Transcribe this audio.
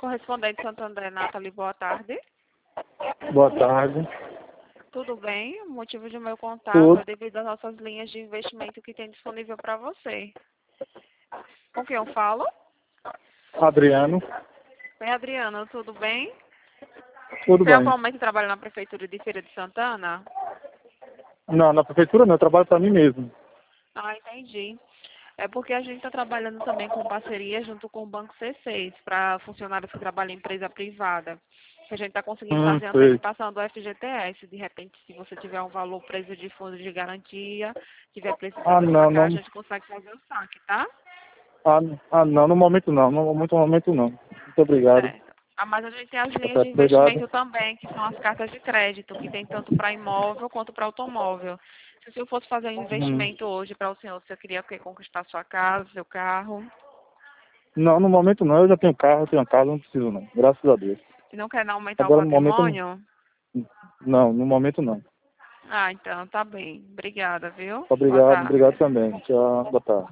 Correspondente Santander, Nathalie, boa tarde. Boa tarde. Tudo bem? O motivo do meu contato Tudo. é devido às nossas linhas de investimento que tem disponível para você. Com quem eu falo? Adriano. Oi, Adriana, tudo bem? Tudo Você bem. atualmente trabalha na Prefeitura de Feira de Santana? Não, na prefeitura não, eu trabalho para mim mesmo. Ah, entendi. É porque a gente está trabalhando também com parceria junto com o Banco C6 para funcionários que trabalham em empresa privada. Que a gente está conseguindo fazer a Sei. antecipação do FGTS. De repente, se você tiver um valor preso de fundo de garantia, tiver precisando sacar, a Não. gente consegue fazer o saque, tá? Não, no momento não. No momento não. Muito obrigado. Certo. Ah, mas a gente tem as Tá linhas de certo, obrigado. investimento também, que são as cartas de crédito, que tem tanto para imóvel quanto para automóvel. Se o senhor fosse fazer um Hum. investimento hoje para o senhor, você queria o quê? Conquistar sua casa, seu carro? Não, no momento não. Eu já tenho carro, eu tenho casa, não preciso não. Graças a Deus. E não quer aumentar o Agora no momento patrimônio? não, no momento não. Ah, então, tá bem. Obrigada, viu? Boa Obrigado, tarde. obrigado também. Tchau, boa tarde.